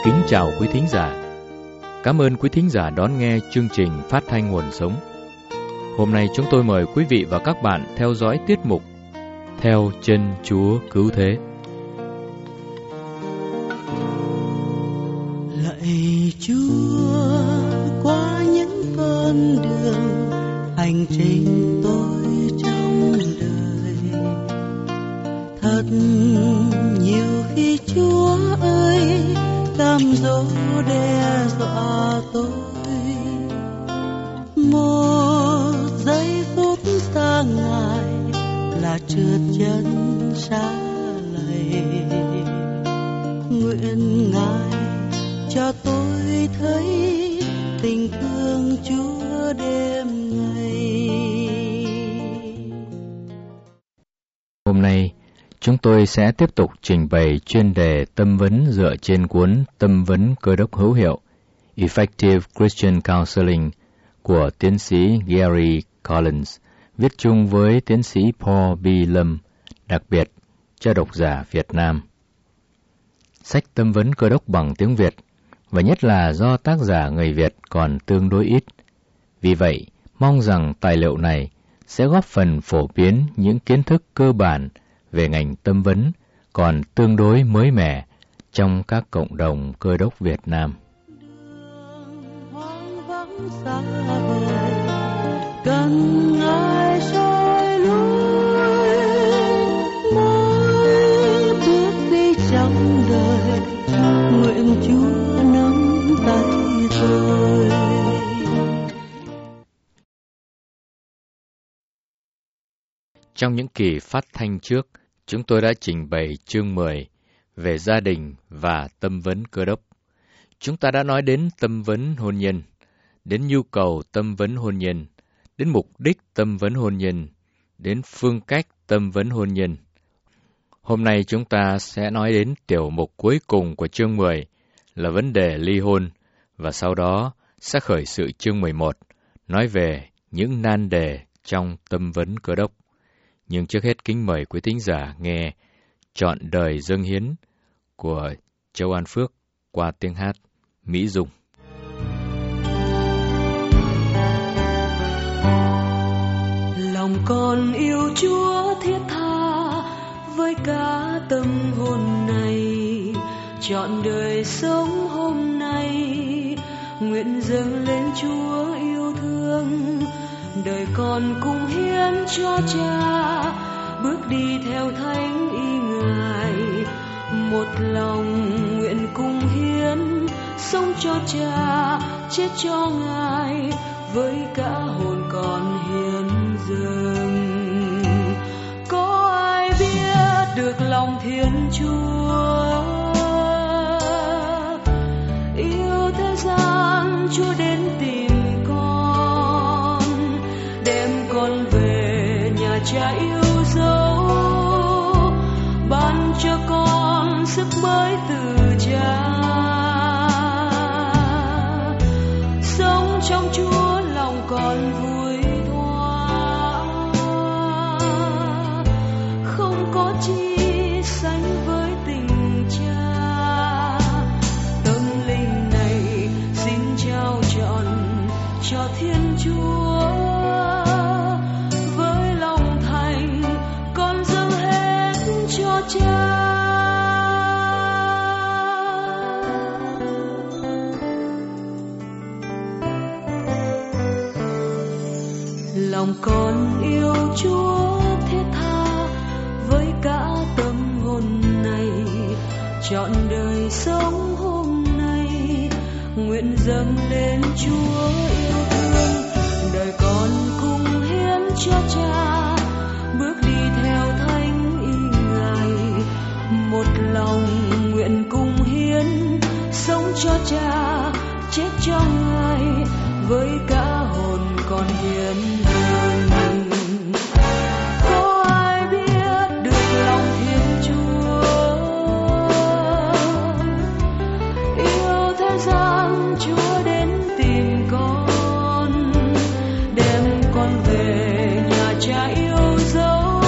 kính chào quý thính giả. Cảm ơn quý thính giả đón nghe chương trình Phát thanh Nguồn Sống. Hôm nay chúng tôi mời quý vị và các bạn theo dõi tiết mục Theo Chân Chúa Cứu Thế. Lạy Chúa, qua những con đường hành trình tôi trong đời, thật nhiều khi Chúa ơi cám dỗ đe dọa tôi. Một giây phút xa Ngài là trượt chân xa lầy. Nguyện Ngài cho tôi thấy tình thương Chúa đêm ngày. Hôm nay chúng tôi sẽ tiếp tục trình bày chuyên đề tâm vấn dựa trên cuốn Tâm vấn Cơ đốc hữu hiệu Effective Christian Counseling của tiến sĩ Gary Collins, viết chung với tiến sĩ Paul B. Lâm, đặc biệt cho độc giả Việt Nam. Sách Tâm vấn Cơ đốc bằng tiếng Việt, và nhất là do tác giả người Việt còn tương đối ít. Vì vậy, mong rằng tài liệu này sẽ góp phần phổ biến những kiến thức cơ bản về ngành tâm vấn còn tương đối mới mẻ trong các cộng đồng Cơ đốc Việt Nam. Hoang vắng xa vời, cần Ngài soi lối, mỗi bước đi trong đời, nguyện Chúa nắm tay tôi. Trong những kỳ phát thanh trước, chúng tôi đã trình bày chương 10 về gia đình và tâm vấn Cơ đốc. Chúng ta đã nói đến tâm vấn hôn nhân, đến nhu cầu tâm vấn hôn nhân, đến mục đích tâm vấn hôn nhân, đến phương cách tâm vấn hôn nhân. Hôm nay chúng ta sẽ nói đến tiểu mục cuối cùng của chương 10 là vấn đề ly hôn, và sau đó sẽ khởi sự chương 11, nói về những nan đề trong tâm vấn Cơ đốc. Nhưng trước hết kính mời quý thính giả nghe Trọn đời dâng hiến của Châu An Phước qua tiếng hát Mỹ Dung. Lòng con yêu Chúa thiết tha với cả tâm hồn này, trọn đời sống hôm nay nguyện dâng lên Chúa yêu thương. Đời con cùng hiến cho Cha, bước đi theo thánh ý Ngài, một lòng nguyện cùng hiến, sống cho Cha, chết cho Ngài, với cả hồn còn hiến dâng. Có ai biết được lòng Thiên Chúa, yêu thế gian Chúa đến tìm con, đem con về nhà Cha yêu dấu, ban cho con sức mới từ Cha. Sống trong Chúa lòng con vui thoa, không có chi sánh với tình Cha. Tâm linh này xin trao trọn cho Thiên Chúa, với lòng thành con dâng hết cho Cha. Lòng con yêu Chúa thiết tha với cả tâm hồn này, trọn đời sống hôm nay nguyện dâng lên Chúa yêu thương. Đời con cùng hiến cho Cha, bước đi theo thánh ý Ngài, một lòng nguyện cùng hiến, sống cho Cha, chết cho Ngài, với cả hồn còn hiến dâng. Có ai biết được lòng Thiên Chúa, yêu thế gian Chúa đến tìm con, đem con về nhà Cha yêu dấu,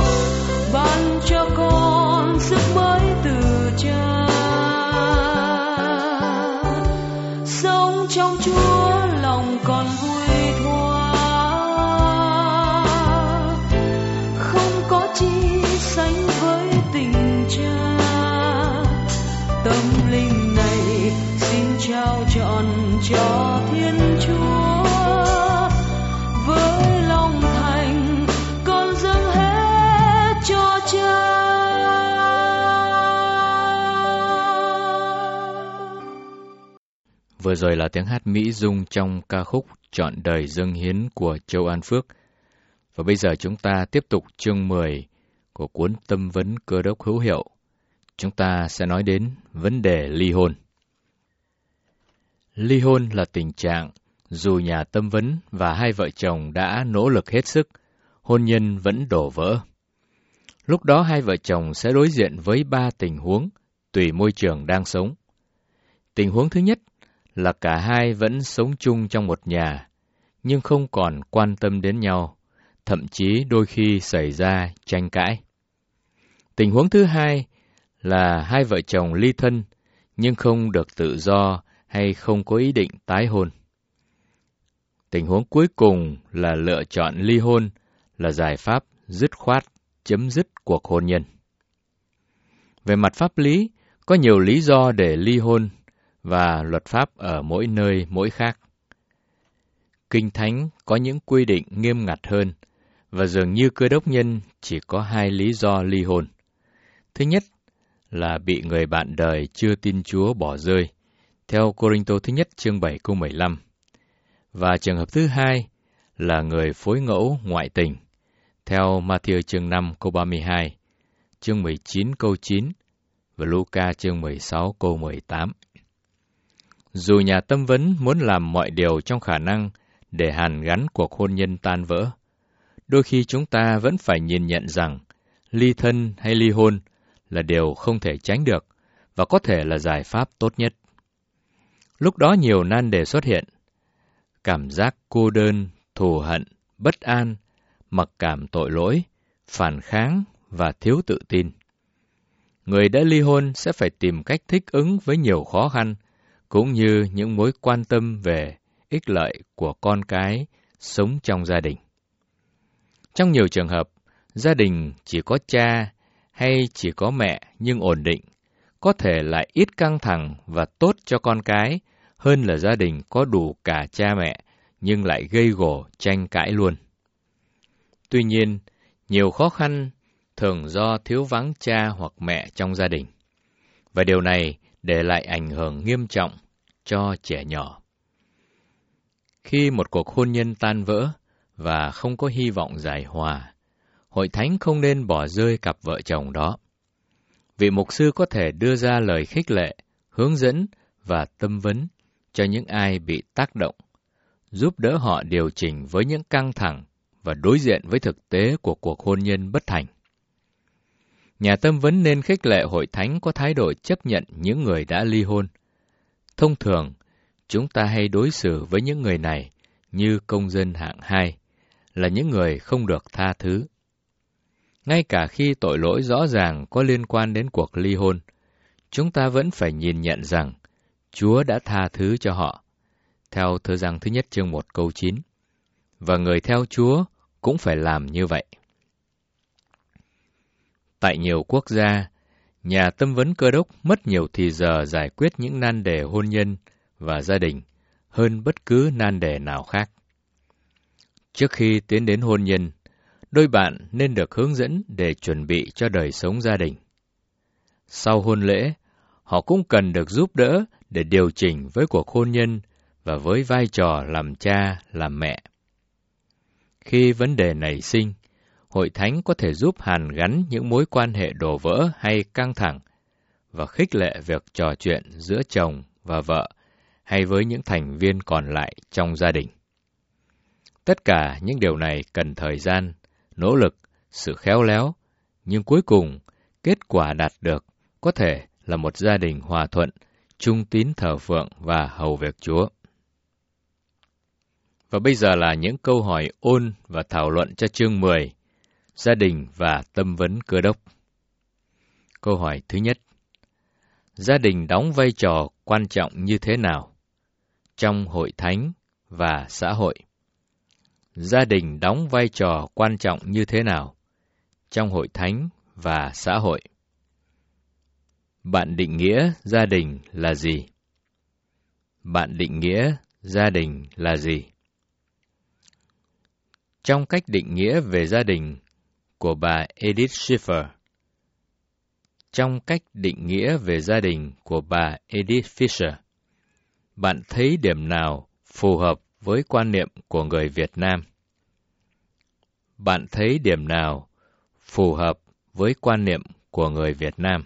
ban cho con sức mới từ Cha. cho Thiên Chúa. Với lòng thành con dâng hết cho Cha. Vừa rồi là tiếng hát mỹ dung trong ca khúc Trọn đời dâng hiến của Châu An Phước. Và bây giờ chúng ta tiếp tục chương 10 của cuốn Tâm vấn Cơ đốc hữu hiệu. Chúng ta sẽ nói đến vấn đề ly hôn. Ly hôn là tình trạng dù nhà tâm vấn và hai vợ chồng đã nỗ lực hết sức, hôn nhân vẫn đổ vỡ. Lúc đó hai vợ chồng sẽ đối diện với 3 tình huống tùy môi trường đang sống. Tình huống thứ nhất là cả hai vẫn sống chung trong một nhà, nhưng không còn quan tâm đến nhau, thậm chí đôi khi xảy ra tranh cãi. Tình huống thứ hai là hai vợ chồng ly thân, nhưng không được tự do hay không có ý định tái hôn. Tình huống cuối cùng là lựa chọn ly hôn là giải pháp dứt khoát chấm dứt cuộc hôn nhân. Về mặt pháp lý, có nhiều lý do để ly hôn và luật pháp ở mỗi nơi mỗi khác. Kinh Thánh có những quy định nghiêm ngặt hơn, và dường như Cơ đốc nhân chỉ có 2 lý do ly hôn. Thứ nhất là bị người bạn đời chưa tin Chúa bỏ rơi, theo Cô-rinh-tô thứ nhất chương 7 câu 15. Và trường hợp thứ hai là người phối ngẫu ngoại tình, theo Ma-thi-ơ chương 5 câu 32, chương 19 câu 9 và Lu-ca chương 16 câu 18. Dù nhà tâm vấn muốn làm mọi điều trong khả năng để hàn gắn cuộc hôn nhân tan vỡ, đôi khi chúng ta vẫn phải nhìn nhận rằng ly thân hay ly hôn là điều không thể tránh được và có thể là giải pháp tốt nhất. Lúc đó nhiều nan đề xuất hiện. Cảm giác cô đơn, thù hận, bất an, mặc cảm tội lỗi, phản kháng và thiếu tự tin. Người đã ly hôn sẽ phải tìm cách thích ứng với nhiều khó khăn, cũng như những mối quan tâm về ích lợi của con cái sống trong gia đình. Trong nhiều trường hợp, gia đình chỉ có cha hay chỉ có mẹ nhưng ổn định, có thể lại ít căng thẳng và tốt cho con cái hơn là gia đình có đủ cả cha mẹ nhưng lại gây gổ tranh cãi luôn. Tuy nhiên, nhiều khó khăn thường do thiếu vắng cha hoặc mẹ trong gia đình, và điều này để lại ảnh hưởng nghiêm trọng cho trẻ nhỏ. Khi một cuộc hôn nhân tan vỡ và không có hy vọng giải hòa, Hội Thánh không nên bỏ rơi cặp vợ chồng đó. Vị mục sư có thể đưa ra lời khích lệ, hướng dẫn và tâm vấn cho những ai bị tác động, giúp đỡ họ điều chỉnh với những căng thẳng và đối diện với thực tế của cuộc hôn nhân bất thành. Nhà tâm vấn nên khích lệ Hội Thánh có thái độ chấp nhận những người đã ly hôn. Thông thường, chúng ta hay đối xử với những người này như công dân hạng 2, là những người không được tha thứ. Ngay cả khi tội lỗi rõ ràng có liên quan đến cuộc ly hôn, chúng ta vẫn phải nhìn nhận rằng Chúa đã tha thứ cho họ, theo Thơ Giăng thứ nhất chương 1 câu 9, và người theo Chúa cũng phải làm như vậy. Tại nhiều quốc gia, nhà tâm vấn Cơ đốc mất nhiều thì giờ giải quyết những nan đề hôn nhân và gia đình hơn bất cứ nan đề nào khác. Trước khi tiến đến hôn nhân, đôi bạn nên được hướng dẫn để chuẩn bị cho đời sống gia đình. Sau hôn lễ, họ cũng cần được giúp đỡ để điều chỉnh với cuộc hôn nhân và với vai trò làm cha, làm mẹ. Khi vấn đề nảy sinh, Hội Thánh có thể giúp hàn gắn những mối quan hệ đổ vỡ hay căng thẳng và khích lệ việc trò chuyện giữa chồng và vợ hay với những thành viên còn lại trong gia đình. Tất cả những điều này cần thời gian, nỗ lực, sự khéo léo, nhưng cuối cùng, kết quả đạt được có thể là một gia đình hòa thuận, trung tín thờ phượng và hầu việc Chúa. Và bây giờ là những câu hỏi ôn và thảo luận cho chương 10, gia đình và tâm vấn Cơ đốc. Câu hỏi thứ nhất: gia đình đóng vai trò quan trọng như thế nào trong Hội Thánh và xã hội? Gia đình đóng vai trò quan trọng như thế nào trong Hội Thánh và xã hội? Bạn định nghĩa gia đình là gì? bạn định nghĩa gia đình là gì? Trong cách định nghĩa về gia đình của bà Edith Schiffer, Fisher, bạn thấy điểm nào phù hợp với quan niệm của người Việt Nam? Bạn thấy điểm nào phù hợp với quan niệm của người Việt Nam?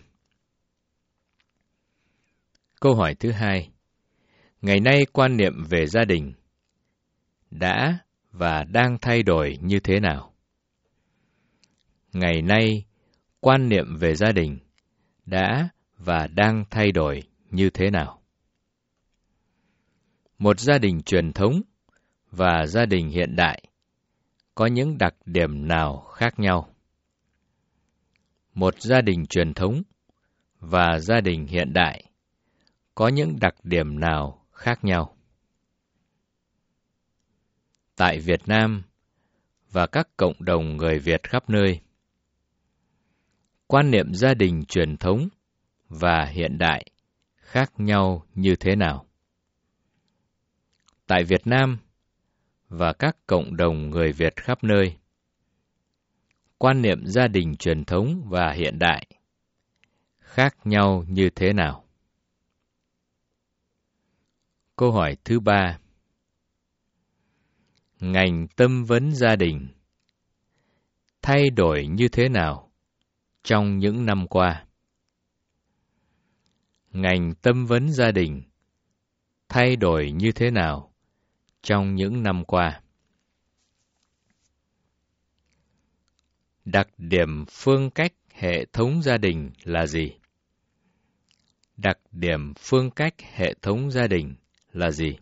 Câu hỏi thứ hai. Ngày nay quan niệm về gia đình đã và đang thay đổi như thế nào? Ngày nay, quan niệm về gia đình đã và đang thay đổi như thế nào? Một gia đình truyền thống và gia đình hiện đại có những đặc điểm nào khác nhau? Một gia đình truyền thống và gia đình hiện đại có những đặc điểm nào khác nhau? Tại Việt Nam và các cộng đồng người Việt khắp nơi, quan niệm gia đình truyền thống và hiện đại khác nhau như thế nào? Tại Việt Nam và các cộng đồng người Việt khắp nơi, quan niệm gia đình truyền thống và hiện đại khác nhau như thế nào? Câu hỏi thứ ba. Ngành tâm vấn gia đình thay đổi như thế nào trong những năm qua? Ngành tâm vấn gia đình thay đổi như thế nào trong những năm qua? Đặc điểm phương cách hệ thống gia đình là gì? Đặc điểm phương cách hệ thống gia đình là gì?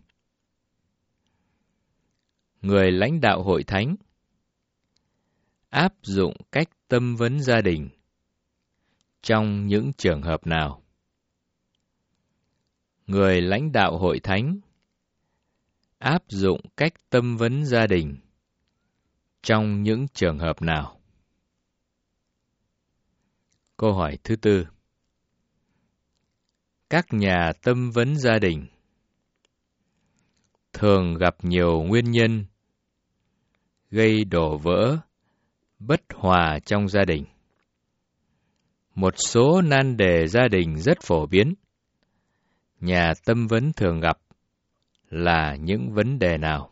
Người lãnh đạo hội thánh áp dụng cách tâm vấn gia đình trong những trường hợp nào? Người lãnh đạo hội thánh áp dụng cách tâm vấn gia đình trong những trường hợp nào? Câu hỏi thứ tư. Các nhà tâm vấn gia đình thường gặp nhiều nguyên nhân gây đổ vỡ, bất hòa trong gia đình. Một số nan đề gia đình rất phổ biến. Nhà tâm vấn thường gặp là những vấn đề nào?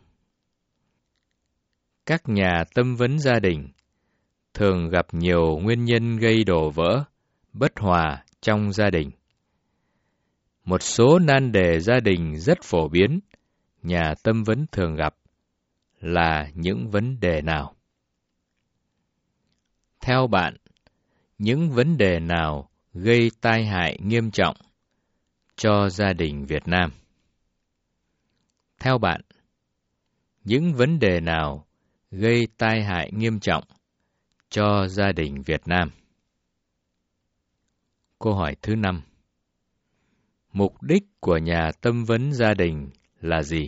Các nhà tâm vấn gia đình thường gặp nhiều nguyên nhân gây đổ vỡ, bất hòa trong gia đình. Một số nan đề gia đình rất phổ biến, nhà tâm vấn thường gặp là những vấn đề nào? Theo bạn, những vấn đề nào gây tai hại nghiêm trọng cho gia đình Việt Nam? Theo bạn, những vấn đề nào gây tai hại nghiêm trọng cho gia đình Việt Nam? Câu hỏi thứ 5. Mục đích của nhà tâm vấn gia đình là gì?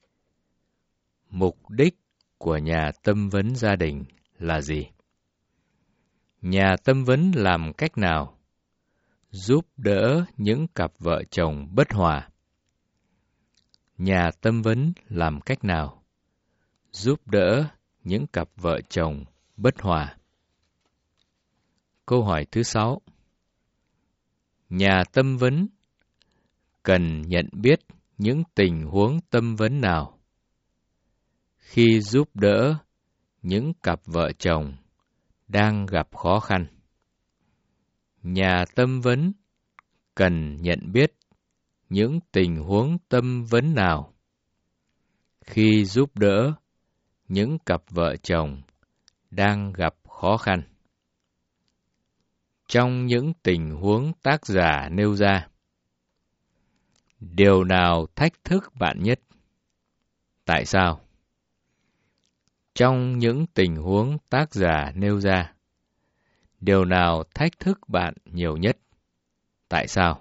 Mục đích của nhà tâm vấn gia đình là gì? Nhà tâm vấn làm cách nào giúp đỡ những cặp vợ chồng bất hòa? Nhà tâm vấn làm cách nào giúp đỡ những cặp vợ chồng bất hòa? Câu hỏi thứ 6. Nhà tâm vấn cần nhận biết những tình huống tâm vấn nào khi giúp đỡ những cặp vợ chồng đang gặp khó khăn? Nhà tâm vấn cần nhận biết những tình huống tâm vấn nào khi giúp đỡ những cặp vợ chồng đang gặp khó khăn? Trong những tình huống tác giả nêu ra, điều nào thách thức bạn nhất? Tại sao? Trong những tình huống tác giả nêu ra, điều nào thách thức bạn nhiều nhất? Tại sao?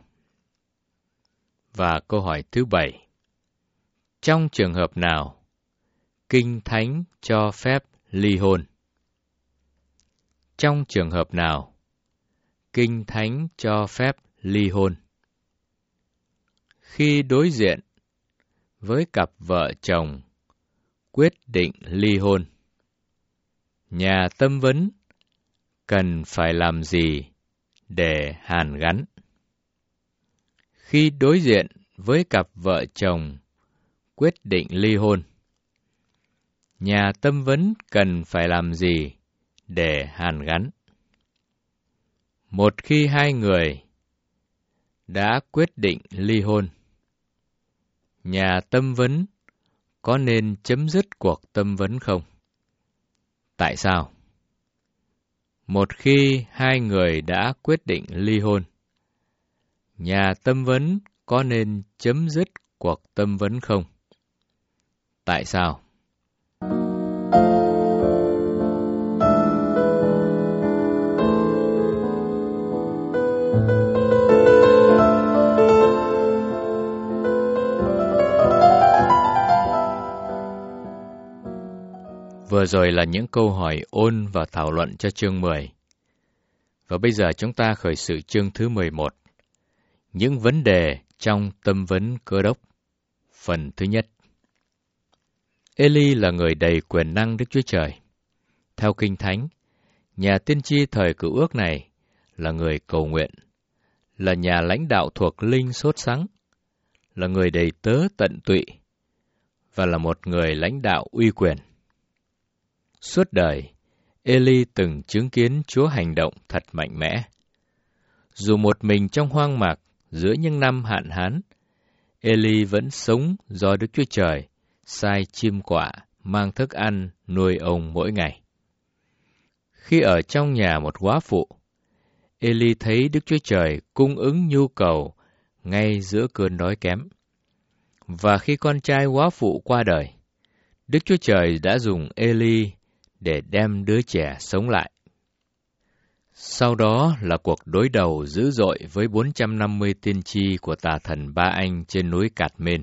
Và câu hỏi thứ 7. Trong trường hợp nào, Kinh Thánh cho phép ly hôn? Trong trường hợp nào, Kinh Thánh cho phép ly hôn? Khi đối diện với cặp vợ chồng quyết định ly hôn. Nhà tâm vấn cần phải làm gì để hàn gắn? Khi đối diện với cặp vợ chồng quyết định ly hôn, nhà tâm vấn cần phải làm gì để hàn gắn? Một khi hai người đã quyết định ly hôn, nhà tâm vấn có nên chấm dứt cuộc tâm vấn không? Tại sao? Một khi hai người đã quyết định ly hôn, nhà tâm vấn có nên chấm dứt cuộc tâm vấn không? Tại sao? Vừa rồi là những câu hỏi ôn và thảo luận cho chương 10. Và bây giờ chúng ta khởi sự chương thứ 11. Những vấn đề trong tâm vấn Cơ Đốc. Phần thứ nhất. Ê-li là người đầy quyền năng Đức Chúa Trời. Theo Kinh Thánh, nhà tiên tri thời Cựu Ước này là người cầu nguyện, là nhà lãnh đạo thuộc linh sốt sắng, là người đầy tớ tận tụy, và là một người lãnh đạo uy quyền. Suốt đời, Ê-li từng chứng kiến Chúa hành động thật mạnh mẽ. Dù một mình trong hoang mạc giữa những năm hạn hán, Ê-li vẫn sống do Đức Chúa Trời sai chim quạ mang thức ăn nuôi ông mỗi ngày. Khi ở trong nhà một góa phụ, Ê-li thấy Đức Chúa Trời cung ứng nhu cầu ngay giữa cơn đói kém. Và khi con trai góa phụ qua đời, Đức Chúa Trời đã dùng Ê-li để đem đứa trẻ sống lại. Sau đó là cuộc đối đầu dữ dội với 450 tiên tri của tà thần Ba Anh trên núi Cạt Mên.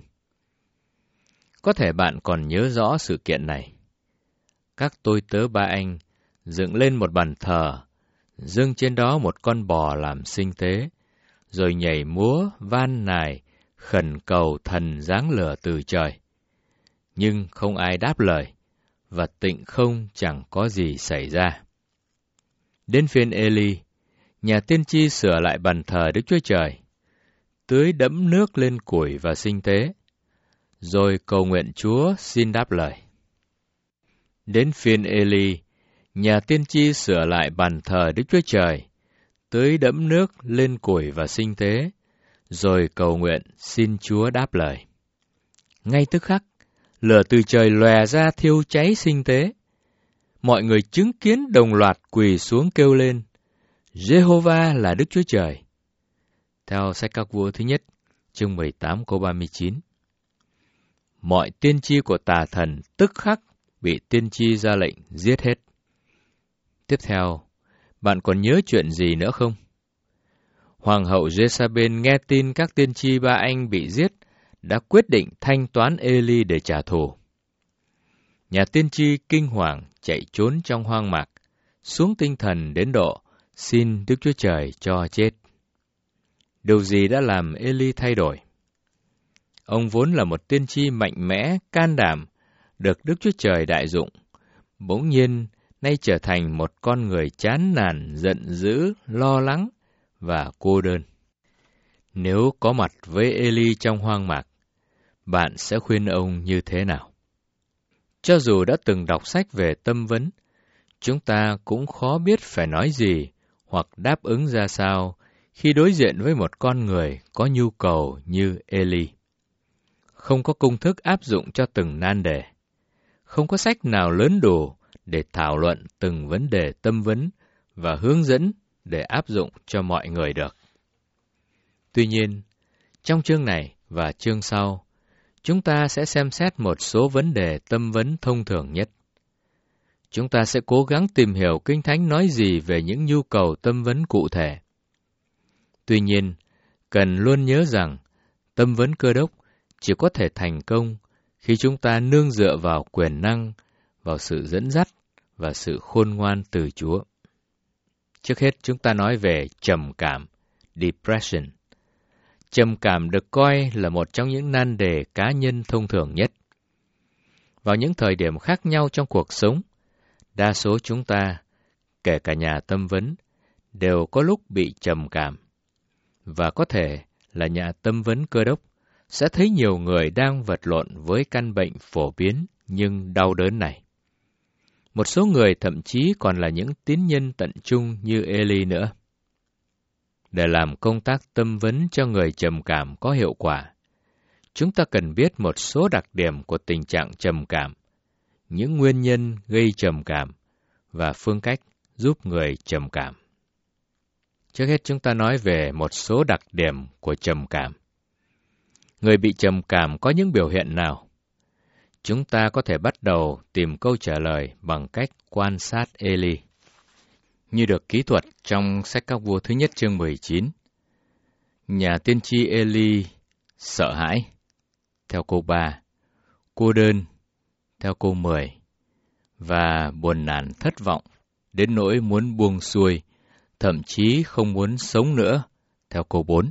Có thể bạn còn nhớ rõ sự kiện này. Các tôi tớ Ba Anh dựng lên một bàn thờ, dâng trên đó một con bò làm sinh tế, rồi nhảy múa, van nài, khẩn cầu thần giáng lửa từ trời. Nhưng không ai đáp lời, và tịnh không chẳng có gì xảy ra. Đến phiên Ê-li, nhà tiên tri sửa lại bàn thờ Đức Chúa Trời, tưới đẫm nước lên củi và sinh tế, rồi cầu nguyện Chúa xin đáp lời. Đến phiên Ê-li, nhà tiên tri sửa lại bàn thờ Đức Chúa Trời, tưới đẫm nước lên củi và sinh tế, rồi cầu nguyện xin Chúa đáp lời. Ngay tức khắc, lửa từ trời lòe ra thiêu cháy sinh tế. Mọi người chứng kiến đồng loạt quỳ xuống kêu lên, Giê-hô-va là Đức Chúa Trời. Theo sách Các Vua thứ nhất, chương 18 câu 39. Mọi tiên tri của tà thần tức khắc bị tiên tri ra lệnh giết hết. Tiếp theo, bạn còn nhớ chuyện gì nữa không? Hoàng hậu Giê-sa-bên nghe tin các tiên tri Ba Anh bị giết, đã quyết định thanh toán Ê-li để trả thù. Nhà tiên tri kinh hoàng chạy trốn trong hoang mạc, xuống tinh thần đến độ xin Đức Chúa Trời cho chết. Điều gì đã làm Ê-li thay đổi? Ông vốn là một tiên tri mạnh mẽ, can đảm, được Đức Chúa Trời đại dụng, bỗng nhiên nay trở thành một con người chán nản, giận dữ, lo lắng và cô đơn. Nếu có mặt với Ê-li trong hoang mạc, bạn sẽ khuyên ông như thế nào? Cho dù đã từng đọc sách về tâm vấn, chúng ta cũng khó biết phải nói gì hoặc đáp ứng ra sao khi đối diện với một con người có nhu cầu như Ê-li. Không có công thức áp dụng cho từng nan đề. Không có sách nào lớn đủ để thảo luận từng vấn đề tâm vấn và hướng dẫn để áp dụng cho mọi người được. Tuy nhiên, trong chương này và chương sau, chúng ta sẽ xem xét một số vấn đề tâm vấn thông thường nhất. Chúng ta sẽ cố gắng tìm hiểu Kinh Thánh nói gì về những nhu cầu tâm vấn cụ thể. Tuy nhiên, cần luôn nhớ rằng tâm vấn Cơ Đốc chỉ có thể thành công khi chúng ta nương dựa vào quyền năng, vào sự dẫn dắt và sự khôn ngoan từ Chúa. Trước hết chúng ta nói về trầm cảm, depression. Trầm cảm được coi là một trong những nan đề cá nhân thông thường nhất. Vào những thời điểm khác nhau trong cuộc sống, đa số chúng ta, kể cả nhà tâm vấn, đều có lúc bị trầm cảm. Và có thể là nhà tâm vấn Cơ Đốc sẽ thấy nhiều người đang vật lộn với căn bệnh phổ biến nhưng đau đớn này. Một số người thậm chí còn là những tín nhân tận trung như Eli nữa. Để làm công tác tâm vấn cho người trầm cảm có hiệu quả, chúng ta cần biết một số đặc điểm của tình trạng trầm cảm, những nguyên nhân gây trầm cảm và phương cách giúp người trầm cảm. Trước hết chúng ta nói về một số đặc điểm của trầm cảm. Người bị trầm cảm có những biểu hiện nào? Chúng ta có thể bắt đầu tìm câu trả lời bằng cách quan sát Eli. Như được kỹ thuật trong sách Các Vua thứ nhất chương 19, nhà tiên tri Eli sợ hãi, theo câu 3, cô đơn, theo câu 10, và buồn nản thất vọng, đến nỗi muốn buông xuôi, thậm chí không muốn sống nữa, theo câu 4.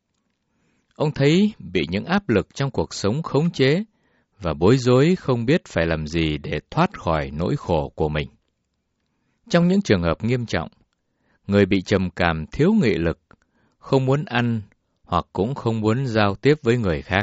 Ông thấy bị những áp lực trong cuộc sống khống chế và bối rối không biết phải làm gì để thoát khỏi nỗi khổ của mình. Trong những trường hợp nghiêm trọng, người bị trầm cảm thiếu nghị lực, không muốn ăn hoặc cũng không muốn giao tiếp với người khác.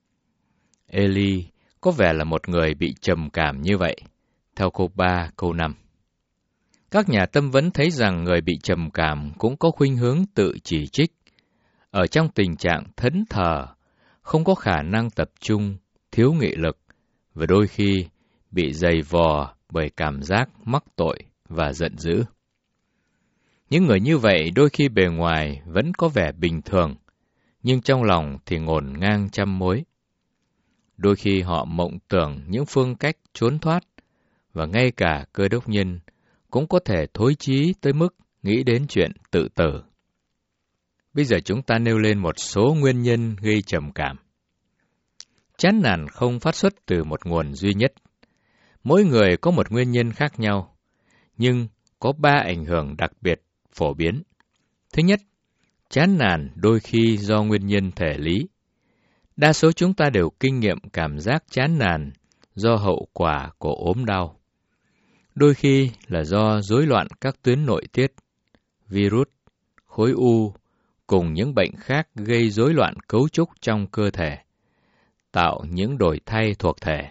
Eli có vẻ là một người bị trầm cảm như vậy, theo câu 3, câu 5. Các nhà tâm vấn thấy rằng người bị trầm cảm cũng có khuynh hướng tự chỉ trích, ở trong tình trạng thẫn thờ, không có khả năng tập trung, thiếu nghị lực, và đôi khi bị dày vò bởi cảm giác mắc tội và giận dữ. Những người như vậy đôi khi bề ngoài vẫn có vẻ bình thường, nhưng trong lòng thì ngổn ngang trăm mối. Đôi khi họ mộng tưởng những phương cách trốn thoát, và ngay cả Cơ Đốc nhân cũng có thể thối chí tới mức nghĩ đến chuyện tự tử. Bây giờ chúng ta nêu lên một số nguyên nhân gây trầm cảm. Chán nản không phát xuất từ một nguồn duy nhất. Mỗi người có một nguyên nhân khác nhau, nhưng có 3 ảnh hưởng đặc biệt phổ biến. Thứ nhất, chán nản đôi khi do nguyên nhân thể lý. Đa số chúng ta đều kinh nghiệm cảm giác chán nản do hậu quả của ốm đau. Đôi khi là do rối loạn các tuyến nội tiết, virus, khối u, cùng những bệnh khác gây rối loạn cấu trúc trong cơ thể, tạo những đổi thay thuộc thể.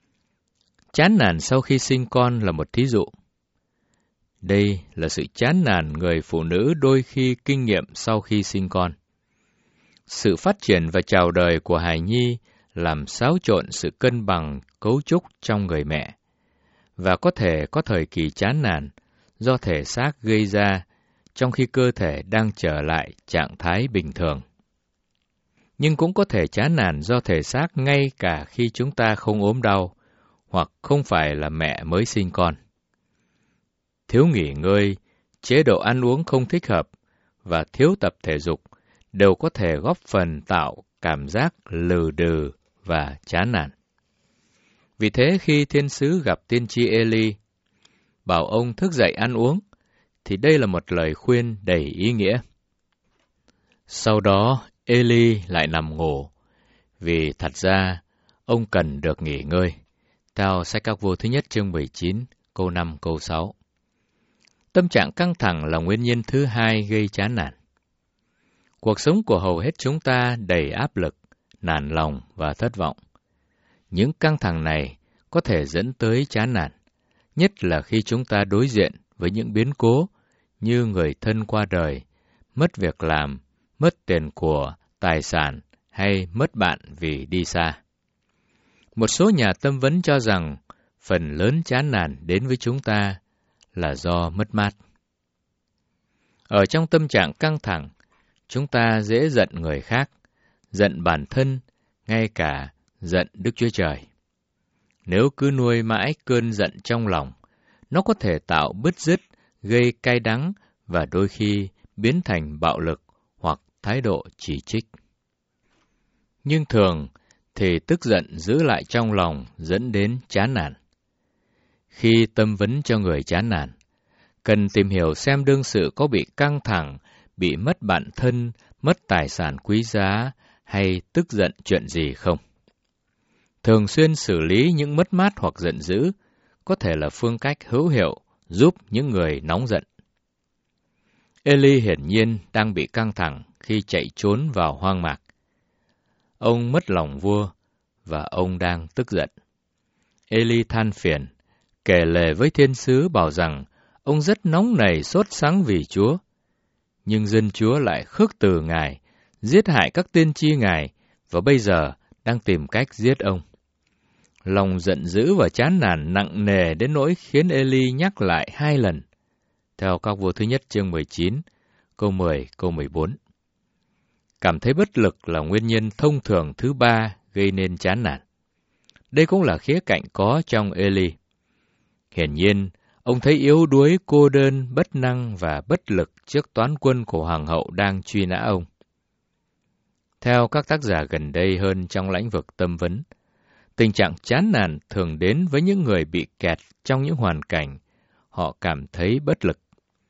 Chán nản sau khi sinh con là một thí dụ. Đây là sự chán nản người phụ nữ đôi khi kinh nghiệm sau khi sinh con. Sự phát triển và chào đời của hài nhi làm xáo trộn sự cân bằng cấu trúc trong người mẹ, và có thể có thời kỳ chán nản do thể xác gây ra trong khi cơ thể đang trở lại trạng thái bình thường. Nhưng cũng có thể chán nản do thể xác ngay cả khi chúng ta không ốm đau, hoặc không phải là mẹ mới sinh con. Thiếu nghỉ ngơi, chế độ ăn uống không thích hợp và thiếu tập thể dục đều có thể góp phần tạo cảm giác lừ đừ và chán nản. Vì thế khi thiên sứ gặp tiên tri Eli, bảo ông thức dậy ăn uống, thì đây là một lời khuyên đầy ý nghĩa. Sau đó, Eli lại nằm ngủ, vì thật ra ông cần được nghỉ ngơi, theo sách Các Vua thứ nhất chương 19, câu 5, câu 6. Tâm trạng căng thẳng là nguyên nhân thứ hai gây chán nản. Cuộc sống của hầu hết chúng ta đầy áp lực, nản lòng và thất vọng. Những căng thẳng này có thể dẫn tới chán nản, nhất là khi chúng ta đối diện với những biến cố như người thân qua đời, mất việc làm, mất tiền của, tài sản hay mất bạn vì đi xa. Một số nhà tâm vấn cho rằng phần lớn chán nản đến với chúng ta là do mất mát. Ở trong tâm trạng căng thẳng, chúng ta dễ giận người khác, giận bản thân, ngay cả giận Đức Chúa Trời. Nếu cứ nuôi mãi cơn giận trong lòng, nó có thể tạo bứt rứt, gây cay đắng và đôi khi biến thành bạo lực hoặc thái độ chỉ trích. Nhưng thường thì tức giận giữ lại trong lòng dẫn đến chán nản. Khi tâm vấn cho người chán nản, cần tìm hiểu xem đương sự có bị căng thẳng, bị mất bạn thân, mất tài sản quý giá hay tức giận chuyện gì không? Thường xuyên xử lý những mất mát hoặc giận dữ có thể là phương cách hữu hiệu giúp những người nóng giận. Eli hiển nhiên đang bị căng thẳng khi chạy trốn vào hoang mạc. Ông mất lòng vua và ông đang tức giận. Eli than phiền, kể lể với thiên sứ bảo rằng ông rất nóng nảy sốt sắng vì Chúa. Nhưng dân Chúa lại khước từ Ngài, giết hại các tiên tri Ngài và bây giờ đang tìm cách giết ông. Lòng giận dữ và chán nản nặng nề đến nỗi khiến Eli nhắc lại 2 lần. Theo Các Vua thứ nhất chương 19, câu 10, câu 14. Cảm thấy bất lực là nguyên nhân thông thường thứ 3 gây nên chán nản. Đây cũng là khía cạnh có trong Eli. Hiển nhiên, ông thấy yếu đuối, cô đơn, bất năng và bất lực trước toán quân của hoàng hậu đang truy nã ông. Theo các tác giả gần đây hơn trong lĩnh vực tâm vấn, tình trạng chán nản thường đến với những người bị kẹt trong những hoàn cảnh họ cảm thấy bất lực.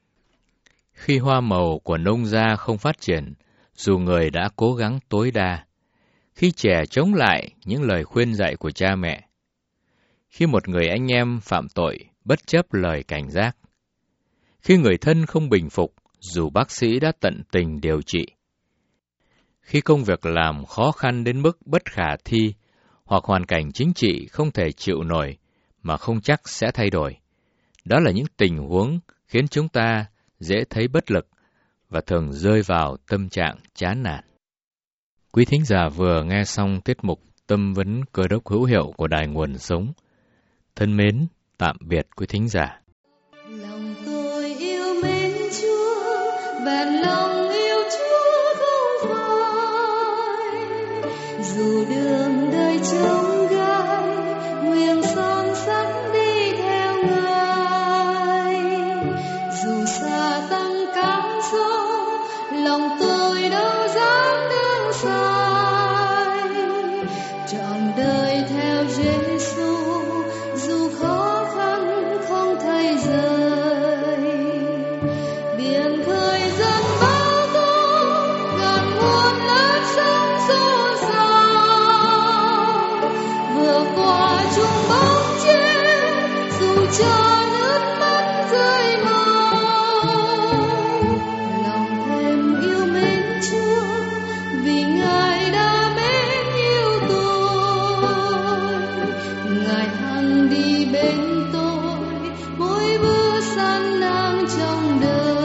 Khi hoa màu của nông gia không phát triển, dù người đã cố gắng tối đa. Khi trẻ chống lại những lời khuyên dạy của cha mẹ. Khi một người anh em phạm tội bất chấp lời cảnh giác. Khi người thân không bình phục dù bác sĩ đã tận tình điều trị. Khi công việc làm khó khăn đến mức bất khả thi hoặc hoàn cảnh chính trị không thể chịu nổi mà không chắc sẽ thay đổi. Đó là những tình huống khiến chúng ta dễ thấy bất lực và thường rơi vào tâm trạng chán nản. Quý thính giả vừa nghe xong tiết mục Tâm vấn Cơ đốc hữu hiệu của Đài Nguồn Sống. Thân mến, tạm biệt quý thính giả. Lòng tôi yêu mến Chúa, bèn lòng yêu Chúa không phai. Dù đường đời chông gai, nguyện son sắt đi theo Ngài. Dù xa tăng cám dỗ, lòng tôi đâu dám đứng sai. Trọn đời theo Giêsu, dù khó khăn không thấy rời. Biển khơi dâng bao tố, ngàn muôn lớp sóng xô xao. Vừa qua chung bóng chiếc, dù cho nước mắt rơi mau. Lòng thêm yêu mến Chúa, vì Ngài đã mến yêu tôi. Ngài hằng đi bên tôi, mỗi bữa san nang trong đời.